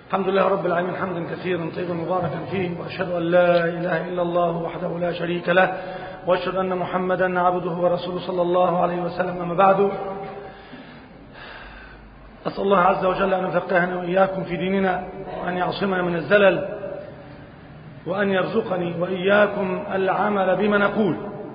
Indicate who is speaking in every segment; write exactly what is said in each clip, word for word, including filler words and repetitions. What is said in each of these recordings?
Speaker 1: الحمد لله رب العالمين حمدا كثيرا طيبا مباركا فيه، وأشهد أن لا إله إلا الله وحده لا شريك له، وأشهد أن محمدا عبده ورسوله صلى الله عليه وسلم. أما بعد، أسأل الله عز وجل أن يفقهنا وإياكم في ديننا، وأن يعصمنا من الزلل، وأن يرزقني وإياكم العمل بما نقول.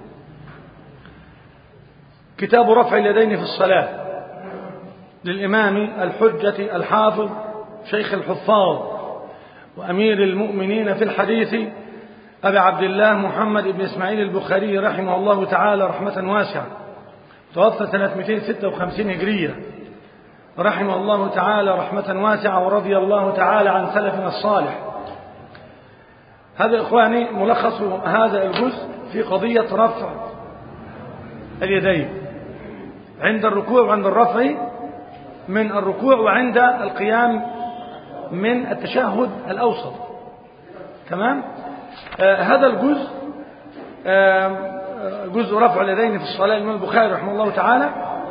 Speaker 1: كتاب رفع اليدين في الصلاة للإمام الحجة الحافظ شيخ الحفاظ وأمير المؤمنين في الحديث أبي عبد الله محمد بن إسماعيل البخاري رحمه الله تعالى رحمة واسعة، توفى سنة مئتين وستة وخمسين هجرية، رحمه الله تعالى رحمة واسعة، ورضي الله تعالى عن سلفنا الصالح. هذا إخواني ملخص هذا الجزء في قضية رفع اليدين عند الركوع وعند الرفع من الركوع وعند القيام من التشهد الأوسط. تمام؟ آه هذا الجزء آه جزء رفع اليدين في الصلاة الإمام البخاري رحمه الله تعالى.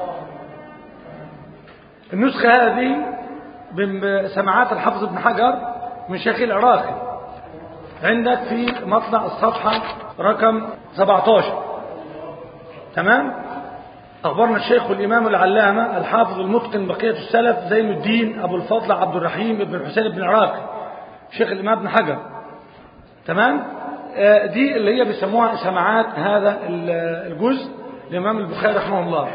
Speaker 1: النسخة هذه بسماعات الحافظ ابن حجر من شيخ العراقي، عندك في مطلع الصفحة رقم سبعة عشر. تمام؟ أخبرنا الشيخ الإمام العلامة الحافظ المتقن بقية السلف زين الدين أبو الفضل عبد الرحيم بن الحسين بن العراقي، شيخ الإمام ابن حجر. تمام؟ آه دي اللي هي بيسموها سماعات هذا الجزء الإمام البخاري رحمه الله.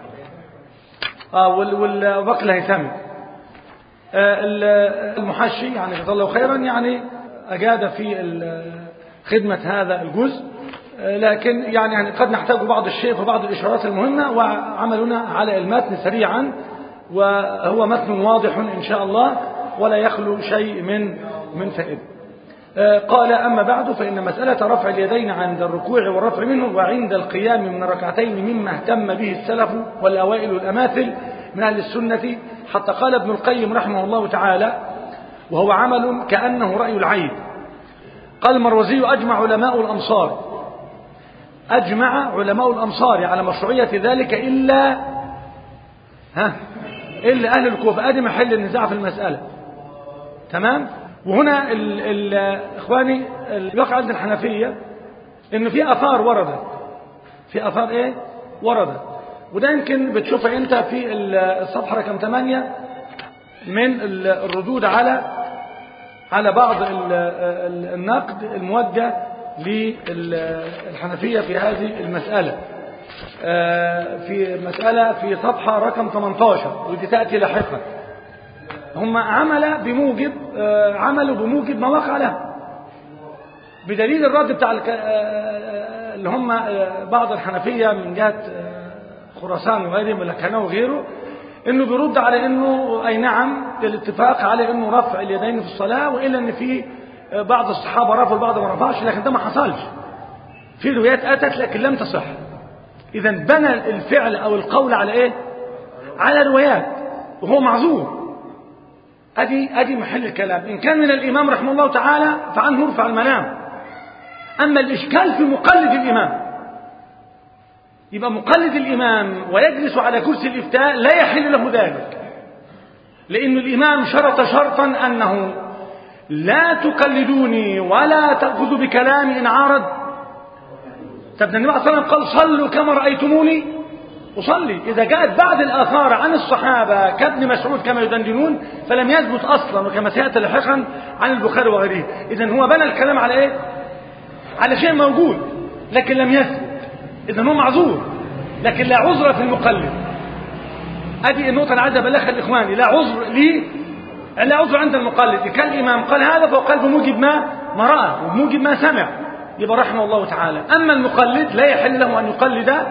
Speaker 1: آه والباقي الهيثمي. آه المحشي يعني جزاه الله خيرا، يعني أجاد في خدمة هذا الجزء، لكن يعني, يعني قد نحتاج بعض الشيء في بعض الإشارات المهمة، وعملنا على المتن سريعا، وهو متن واضح إن شاء الله ولا يخلو شيء من من فائدة. قال: أما بعد، فإن مسألة رفع اليدين عند الركوع والرفع منه وعند القيام من الركعتين مما اهتم به السلف والأوائل والأماثل من أهل السنة، حتى قال ابن القيم رحمه الله تعالى: وهو عمل كأنه رأي العين. قال المروزي: أجمع علماء الأمصار أجمع علماء الأمصار على مشروعية ذلك إلا ها إلا أهل الكوفة. أدي محل النزاع في المسألة. تمام؟ وهنا ال ال إخواني الواقع عند الحنفية إنه في آثار وردت في آثار إيه وردت وده يمكن بتشوفها أنت في الصفحة رقم ثمانية من الردود على على بعض النقد الموجه للحنفية في هذه المسألة، في مسألة في صفحة رقم ثمانية عشر، ودي تأتي لاحقا. هم عمل بموجب عملوا بموجب ما وقع له، بدليل الرد بتاع اللي هم بعض الحنفية من جهة خراسان وغيرهم والكنة وغيره، انه بيرد على انه اي نعم الاتفاق على انه رفع اليدين في الصلاة، وإلا ان في بعض الصحابة رفعوا البعض ما رفعش، لكن ده ما حصلش. في روايات اتت لكن لم تصح. اذا بنى الفعل او القول على ايه؟ على روايات، وهو معذور. ادي ادي محل الكلام. ان كان من الامام رحمه الله تعالى فعنه يرفع الملام. اما الاشكال في مقلد الامام، يبقى مقلد الامام ويجلس على كرسي الافتاء لا يحل له ذلك، لان الامام شرط شرطا انه لا تقلدوني ولا تأخذوا بكلامي إن عارض. طب النبي صلى الله عليه وسلم قال: صلوا كما رأيتموني أصلي. إذا جاءت بعض الآثار عن الصحابة كابن مسعود كما يدندنون فلم يثبت أصلا، وكما سيأتي لاحقا عن البخاري وغيره. إذا هو بنى الكلام على إيه؟ على شيء موجود لكن لم يثبت. إذا هو معذور، لكن لا عذر في المقلد. أدي النقطة اللي عايز أبلغها لإخواني. لا عذر لي لا عذر عند المقلد. كان الإمام قال هذا فهو قال بموجب ما ما رأى وبموجب ما سمع، يبقى رحمه الله تعالى. أما المقلد لا يحل له أن يقلد آآ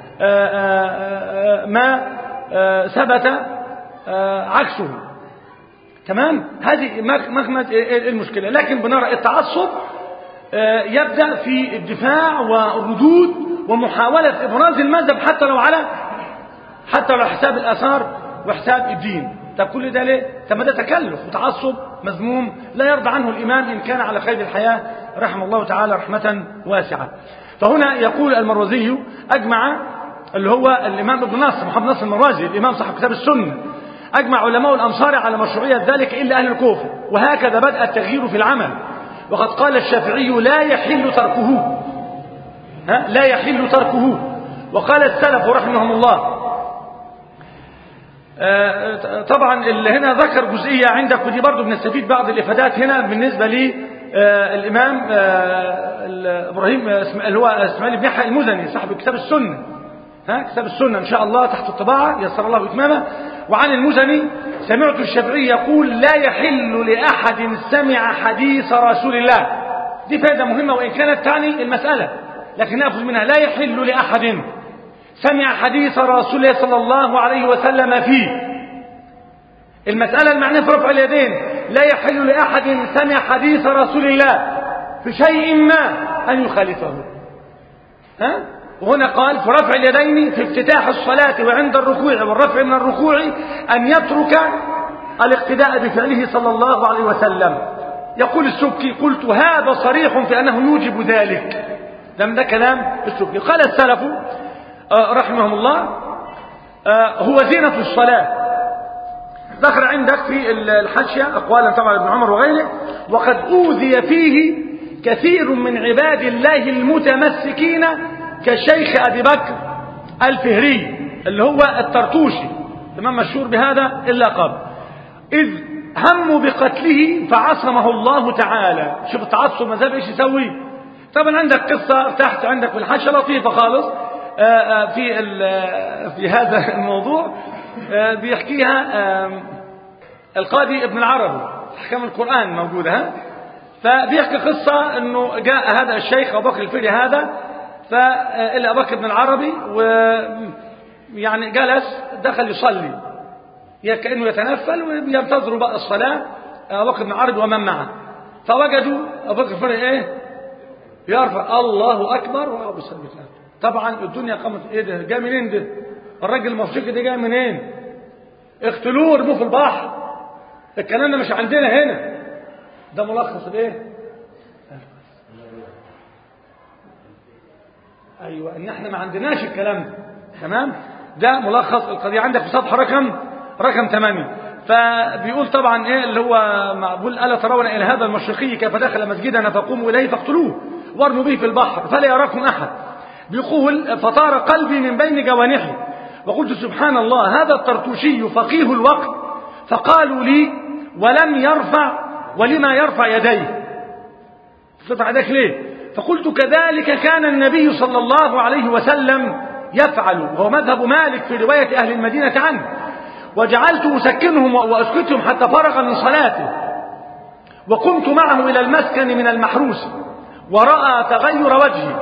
Speaker 1: آآ ما آآ ثبت عكسه. تمام؟ هذه مخمد المشكلة. لكن بنرى التعصب يبدأ في الدفاع والردود ومحاولة إبراز المذهب حتى لو على حتى لو حساب الآثار وحساب الدين. طب كل ده ليه؟ طب ما ده تكلف وتعصب مذموم لا يرضى عنه الإمام إن كان على قيد الحياة رحمه الله تعالى رحمة واسعة. فهنا يقول المروزي: أجمع، اللي هو الإمام ابن نصر محمد نصر المروزي الإمام صاحب كتاب السنة، أجمع علماء الأمصار على مشروعية ذلك إلا أهل الكوفة. وهكذا بدأ التغيير في العمل. وقد قال الشافعي لا يحل تركه، ها؟ لا يحل تركه. وقال السلف رحمهم الله. آه طبعا اللي هنا ذكر جزئية عندك، ودي برضو بنستفيد بعض الإفادات هنا بالنسبة لي آه الإمام آه إبراهيم اللي هو إسماعيل بن يحيى المزني صاحب كتاب السنة، ها كتاب السنة إن شاء الله تحت الطباعة يسر الله إتمامه. وعن المزني سمعت الشافعي يقول لا يحل لأحد سمع حديث رسول الله. دي فائدة مهمة وإن كانت تعني المسألة، لكن نأخذ منها لا يحل لأحد سمع حديث رسول الله صلى الله عليه وسلم فيه. المسألة المعنى في رفع اليدين، لا يحل لأحد سمع حديث رسول الله في شيء ما أن يخالفه. ها؟ وهنا قال في رفع اليدين في افتتاح الصلاة وعند الركوع والرفع من الركوع أن يترك الاقتداء بفعله صلى الله عليه وسلم. يقول السبكي قلت هذا صريح في أنه يوجب ذلك. لم ده كلام السبكي. قال السلف رحمهم الله هو زينة الصلاة. ذكر عندك في الحاشية أقوالا طبعا ابن عمر وغيره. وقد أوذي فيه كثير من عباد الله المتمسكين كالشيخ أبي بكر الفهري اللي هو الطرطوشي، تمام، مشهور بهذا إلا قبل، إذ هموا بقتله فعصمه الله تعالى. شوف التعصب مذهب إيش يسوي. طبعا عندك قصة تحت عندك في الحاشية لطيفة خالص في في هذا الموضوع بيحكيها القاضي ابن العربي، أحكام القرآن موجودة، ها. فبيحكي قصة انه جاء هذا الشيخ ابو بكر الفهري هذا فإلى أبو بكر بن العربي ويعني جلس دخل يصلي كأنه يتنفل وينتظروا بقى الصلاة أبو بكر بن العربي ومن معه. فوجدوا أبو بكر الفهري ايه يرفع الله أكبر وأبو سلمة. طبعا الدنيا قامت ايه ده جاي منين ده الراجل المفشك ده جاي منين اقتلوه ارموه في البحر. الكلام ده مش عندنا هنا. ده ملخص الايه ايوه ان احنا ما عندناش الكلام ده. تمام. ده ملخص القضيه عندك في صفحه رقم رقم ثمانية. فبيقول طبعا ايه اللي هو معقول الا ترون الى هذا المشرقي كيف دخل مسجدنا فقوموا اليه فاقتلوه وارموا به في البحر فلا يراكم احد. بيقول فطار قلبي من بين جوانحي وقلت سبحان الله هذا الطرطوشي فقيه الوقت. فقالوا لي ولم يرفع ولما يرفع يديه ترفع يديك ليه؟ فقلت كذلك كان النبي صلى الله عليه وسلم يفعل، وهو مذهب مالك في رواية أهل المدينة عنه. وجعلت أسكنهم وأسكتهم حتى فرغ من صلاته وقمت معه إلى المسكن من المحروس ورأى تغير وجهي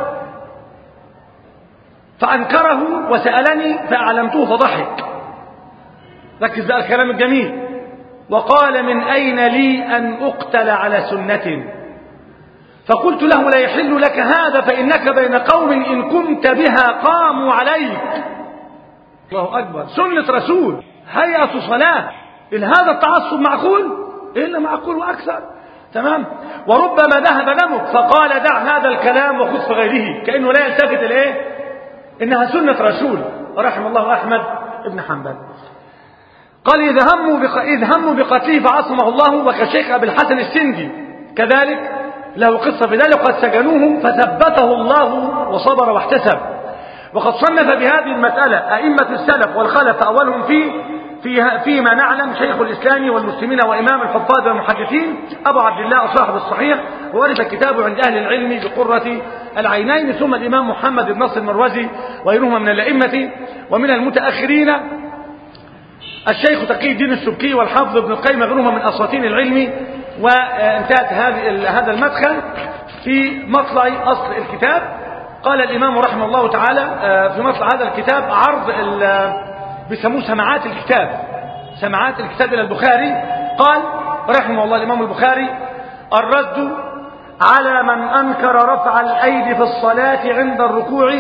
Speaker 1: فأنكره وسألني فأعلمته فضحك. ركز بقى الكلام الجميل. وقال من أين لي أن أقتل على سنة؟ فقلت له لا يحل لك هذا فإنك بين قوم إن كنت بها قاموا عليك. الله أكبر. سنة رسول هيئة صلاة. إن هذا التعصب معقول إلا معقول وأكثر. تمام. وربما ذهب دمك فقال دع هذا الكلام وخذ في غيره كأنه لا يلتفت إليه إنها سنة رسول. رحم الله أحمد بن حنبل. قال إذا هموا بق... إذ هموا بقتله فعصمه الله. وكشيخ أبي الحسن السندي كذلك له قصة في ذلك قد سجنوه فثبته الله وصبر واحتسب. وقد صنف بهذه المسألة أئمة السلف والخلف أولهم في فيها فيما نعلم شيخ الإسلام والمسلمين وإمام الحفاظ والمحدثين أبو عبد الله صاحب الصحيح وورث كتابه عند أهل العلم بقرة العينين. ثم الإمام محمد بن نصر المروزي وغيرهما من الأئمة ومن المتأخرين الشيخ تقي الدين السبكي والحافظ ابن القيم وغيرهما من أساطين العلم. وانتهت هذا المدخل في مطلع أصل الكتاب. قال الإمام رحمه الله تعالى في مطلع هذا الكتاب عرض بيسموه سماعات الكتاب سماعات الكتاب إلى البخاري. قال رحمه الله الإمام البخاري الرد على من أنكر رفع الأيدي في الصلاة عند الركوع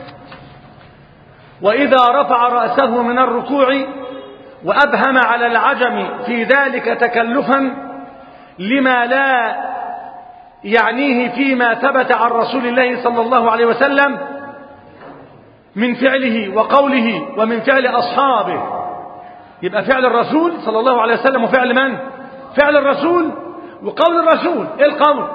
Speaker 1: وإذا رفع رأسه من الركوع وأبهم على العجم في ذلك تكلفا لما لا يعنيه فيما ثبت عن رسول الله صلى الله عليه وسلم من فعله وقوله ومن فعل أصحابه. يبقى فعل الرسول صلى الله عليه وسلم وفعل من؟ فعل الرسول وقول الرسول. ايه القول؟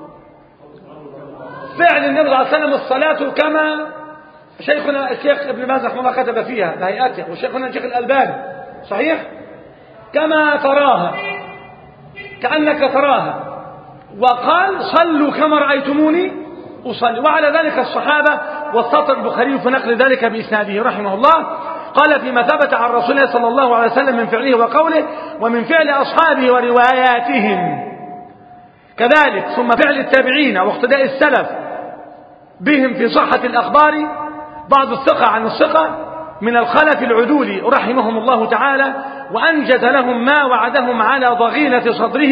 Speaker 1: فعل النبي صلى الله عليه وسلم الصلاة كما شيخنا الشيخ ابن باز رحمه الله كتب فيها بهيئته، وشيخنا الشيخ الألباني صحيح، كما تراها كأنك تراها، وقال صلوا كما رأيتموني أصلي. وعلى ذلك الصحابة، واستطر البخاري في نقل ذلك بإسناده رحمه الله، قال فيما ثبت عن رسول الله صلى الله عليه وسلم من فعله وقوله ومن فعل أصحابه ورواياتهم كذلك، ثم فعل التابعين واقتداء السلف بهم في صحة الأخبار، بعض الثقة عن الثقة من الخلف العدول رحمهم الله تعالى، وأنجز لهم ما وعدهم على ضغينة صدره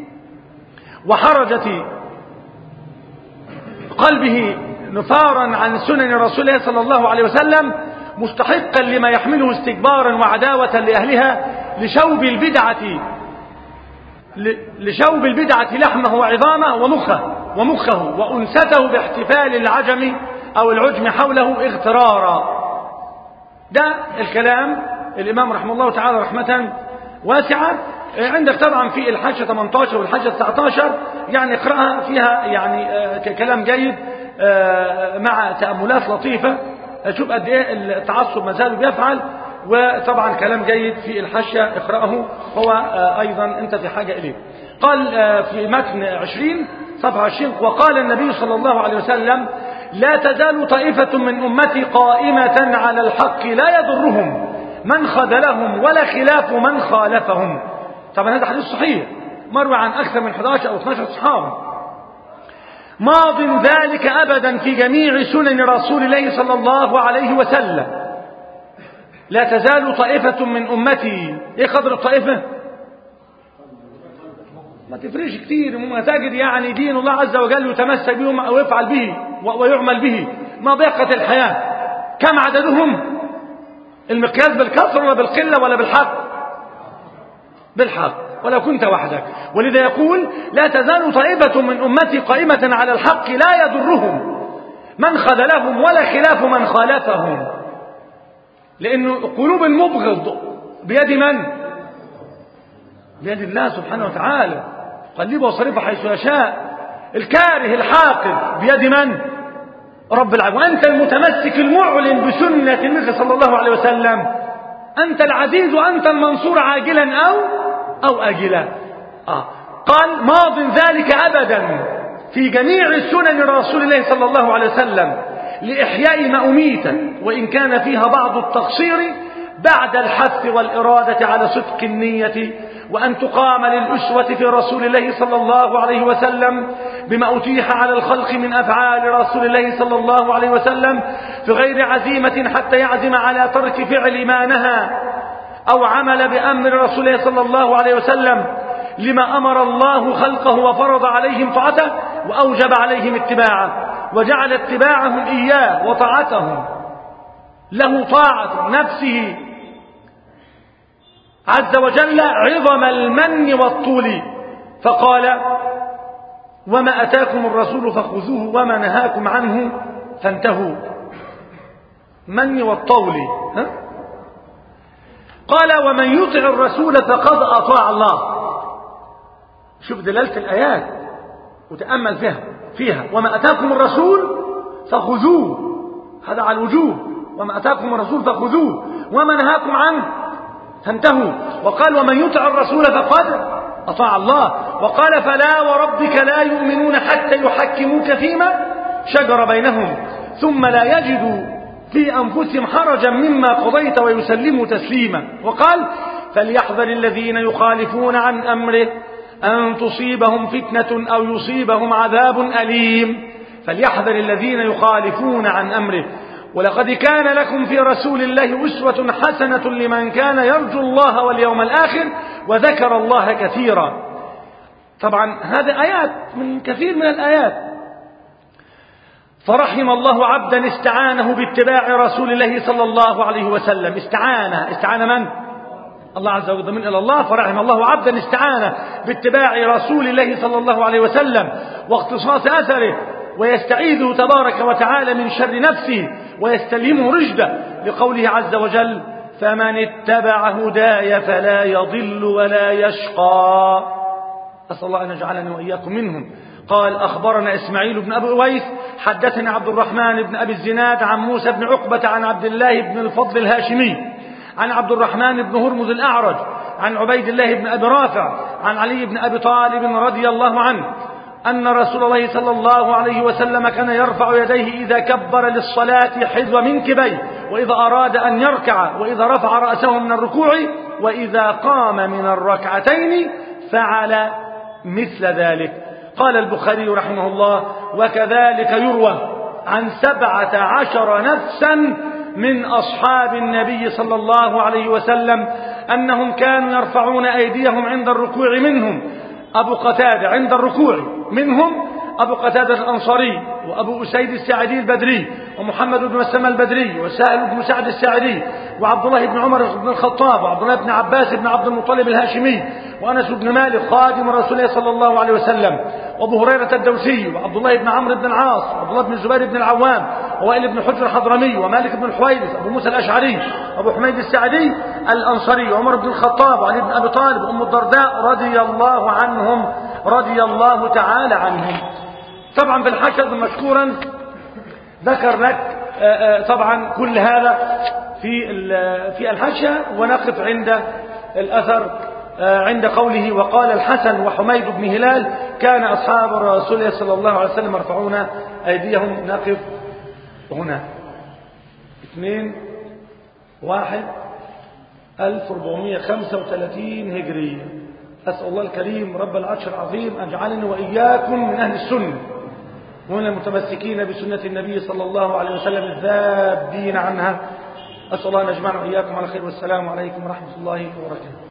Speaker 1: وحرجة قلبه نفارا عن سنن رسول الله صلى الله عليه وسلم، مستحقا لما يحمله استكبارا وعداوة لأهلها لشوب البدعة لشوب البدعة لحمه وعظامه ومخه ومخه وأنسته باحتفال العجم أو العجم حوله اغترارا. ده الكلام الإمام رحمه الله تعالى رحمة واسعة. عندك طبعا في الحجة ثمانية عشر والحجة تسعة عشر يعني اقرأها، فيها يعني كلام جيد مع تأملات لطيفة، شوف قد ايه التعصب ما زال بيفعل، وطبعا كلام جيد في الحاشية اقرأه، هو أيضا أنت في حاجة إليه. قال في متن عشرين صفحة عشرين وقال النبي صلى الله عليه وسلم لا تزال طائفة من أمتي قائمة على الحق لا يضرهم من خذلهم ولا خلاف من خالفهم. طبعا هذا حديث صحيح مروي عن أكثر من أحد عشر أو اثني عشر صحابي، ماض ذلك أبدا في جميع سنن رسول الله صلى الله عليه وسلم. لا تزال طائفة من أمتي. إيه قدر الطائفة؟ ما تفرش كتير، ما تجد يعني دين الله عز وجل يتمسك بهم أو يفعل به ويعمل به ما بقت الحياة. كم عددهم؟ المقياس بالكثرة ولا بالقلة ولا بالحق؟ بالحق، ولو كنت وحدك. ولذا يقول لا تزال طائفة من أمتي قائمة على الحق لا يضرهم من خذلهم ولا خلاف من خالفهم. لأنه قلوب المبغض بيد من؟ بيد الله سبحانه وتعالى، قلبه وصرفه حيث يشاء. الكاره الحاقد بيد من؟ رب العالمين. وأنت المتمسك المعلن بسنة النبي صلى الله عليه وسلم، أنت العزيز وأنت المنصور عاجلا أو أو أجلا. آه. قال ماض ذلك أبدا في جميع سنن رسول الله صلى الله عليه وسلم لإحياء ما أميت، وإن كان فيها بعض التقصير بعد الحث والإرادة على صدق النية، وأن تقام للأسوة في رسول الله صلى الله عليه وسلم بما أتيح على الخلق من أفعال رسول الله صلى الله عليه وسلم في غير عزيمة حتى يعزم على ترك فعل ما نهى أو عمل بأمر رسول الله صلى الله عليه وسلم لما أمر الله خلقه وفرض عليهم طاعته وأوجب عليهم اتباعه، وجعل اتباعهم إياه وطاعتهم له طاعة نفسه عز وجل عظم المن والطول، فقال وما أتاكم الرسول فخذوه وما نهاكم عنه فانتهوا. من والطول. ها؟ قال ومن يطع الرسول فقد أطاع الله. شوف دلالة الآيات وتأمل فيها فيها وما أتاكم الرسول فخذوه، هذا على الوجوب، وما أتاكم الرسول فخذوه وما نهاكم عنه فانتهوا. وقال ومن يطع الرسول فقد أطاع الله. وقال فلا وربك لا يؤمنون حتى يحكموك فيما شجر بينهم ثم لا يجدوا في أنفسهم حرجا مما قضيت ويسلموا تسليما. وقال فليحذر الذين يخالفون عن أمره أن تصيبهم فتنة أو يصيبهم عذاب أليم. فليحذر الذين يخالفون عن أمره. ولقد كان لكم في رسول الله أسوة حسنة لمن كان يرجو الله واليوم الآخر وذكر الله كثيرا. طبعا هذه آيات من كثير من الآيات. فرحم الله عبدا استعانه باتباع رسول الله صلى الله عليه وسلم. استعانه استعان من؟ الله عز وجل من إلى الله. فرحم الله عبدا استعانه باتباع رسول الله صلى الله عليه وسلم واقتصاص أثره، ويستعيذه تبارك وتعالى من شر نفسه ويستلهمه رشده، لقوله عز وجل فمن اتبع هداي فلا يضل ولا يشقى. أسأل الله أن يجعلني وإياكم منهم. قال أخبرنا إسماعيل بن أبي أويس حدثني عبد الرحمن بن أبي الزناد عن موسى بن عقبة عن عبد الله بن الفضل الهاشمي عن عبد الرحمن بن هرمز الأعرج عن عبيد الله بن أبي رافع عن علي بن أبي طالب رضي الله عنه أن رسول الله صلى الله عليه وسلم كان يرفع يديه إذا كبر للصلاة حذو منكبيه، وإذا أراد أن يركع، وإذا رفع رأسه من الركوع، وإذا قام من الركعتين فعل مثل ذلك. قال البخاري رحمه الله: وكذلك يروى عن سبعة عشر نفسا من أصحاب النبي صلى الله عليه وسلم أنهم كانوا يرفعون أيديهم عند الركوع، منهم أبو قتادة عند الركوع، منهم أبو قتادة الأنصاري، وأبو أسيد الساعدي البدري، ومحمد بن مسلمة البدري، وسائل بن سعد الساعدي، وعبد الله بن عمر بن الخطاب، وعبد الله بن عباس بن عبد المطلب الهاشمي، وأنس بن مالك خادم رسول الله صلى الله عليه وسلم، وأبو هريرة الدوسي، وعبد الله بن عمرو بن العاص، وعبد الله بن الزبير بن العوام، ووائل بن حجر الحضرمي، ومالك بن الحويرث، أبو موسى الأشعري، أبو حميد الساعدي الأنصاري، وعمر بن الخطاب، وعلي بن أبي طالب، وأم الدرداء رضي الله عنهم رضي الله تعالى عنهم. طبعا بالحشد مشكورا ذكر لك طبعا كل هذا في في الحاشية، ونقف عند الأثر عند قوله: وقال الحسن وحميد بن هلال كان أصحاب رسول الله صلى الله عليه وسلم يرفعون أيديهم. نقف هنا. اثنين واحد ألف وأربعمائة وخمسة وثلاثين هجرية. أسأل الله الكريم رب العرش العظيم أن يجعلني وإياكم من أهل السنة ومن المتمسكين بسنة النبي صلى الله عليه وسلم الذابين عنها. أسأل الله أن يجمعنا وإياكم على خير، والسلام عليكم ورحمة الله وبركاته.